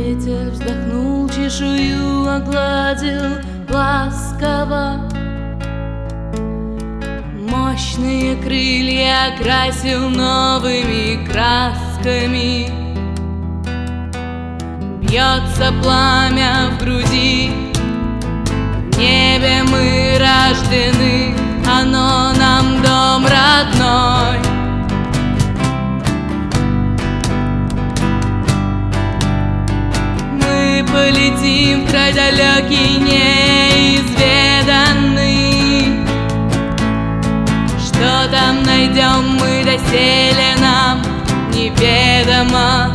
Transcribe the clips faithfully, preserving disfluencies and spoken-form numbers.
Ветер вздохнул, чешую огладил ласково, мощные крылья окрасил новыми красками. Бьется пламя в груди, в небе мы рождены, оно нам дом родной. Мы полетим в край далекий, неизведанный. Что там найдем мы, доселе нам неведомо.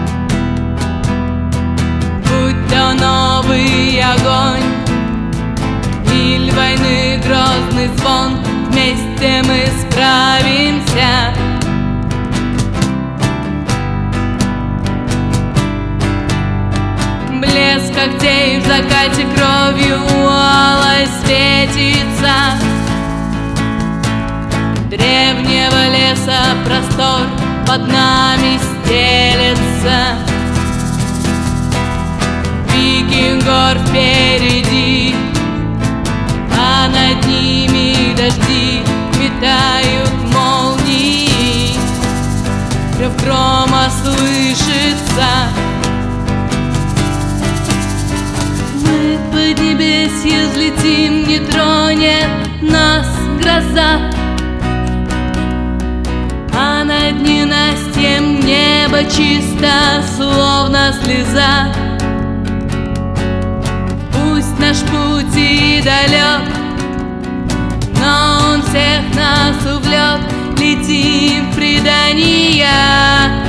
Будь то новый огонь или войны грозный звон, вместе мы справимся. Блеск когтей в закате кровью алой светится. Древнего леса простор под нами стелется. Пики гор впереди, а над ними дожди метают молнии. Рев грома слышится. Мы в поднебесье взлетим, не тронет нас гроза, а над ненастьем небо чисто, словно слеза. Пусть наш путь и далек, но он всех нас увлек. Летим в предания.